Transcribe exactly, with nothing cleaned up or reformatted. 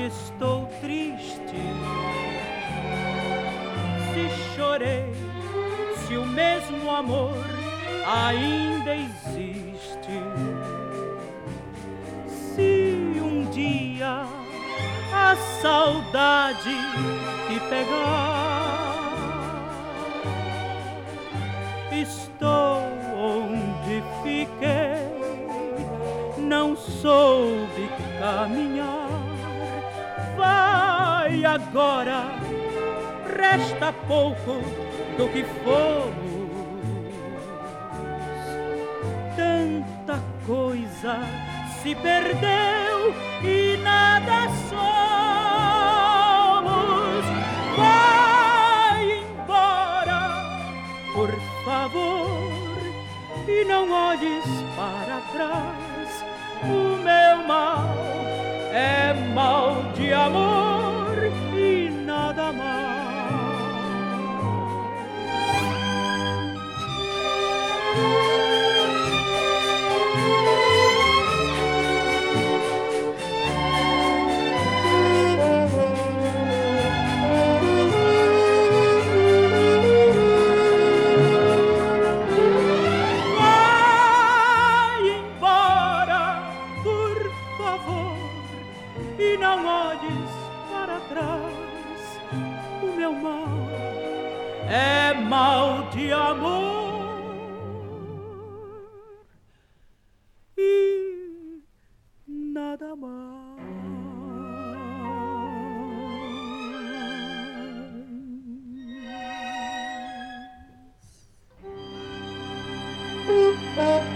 estou triste, se chorei, se o mesmo amor ainda existe. Se um dia a saudade te pegar, estou onde fiquei, não soube caminhar. Vai agora, resta pouco do que fomos. Tanta coisa se perdeu e nada somos. Vai embora, por favor, e não olhes para trás. O meu mal é mal de amor e nada mais. É mal de amor e nada mais.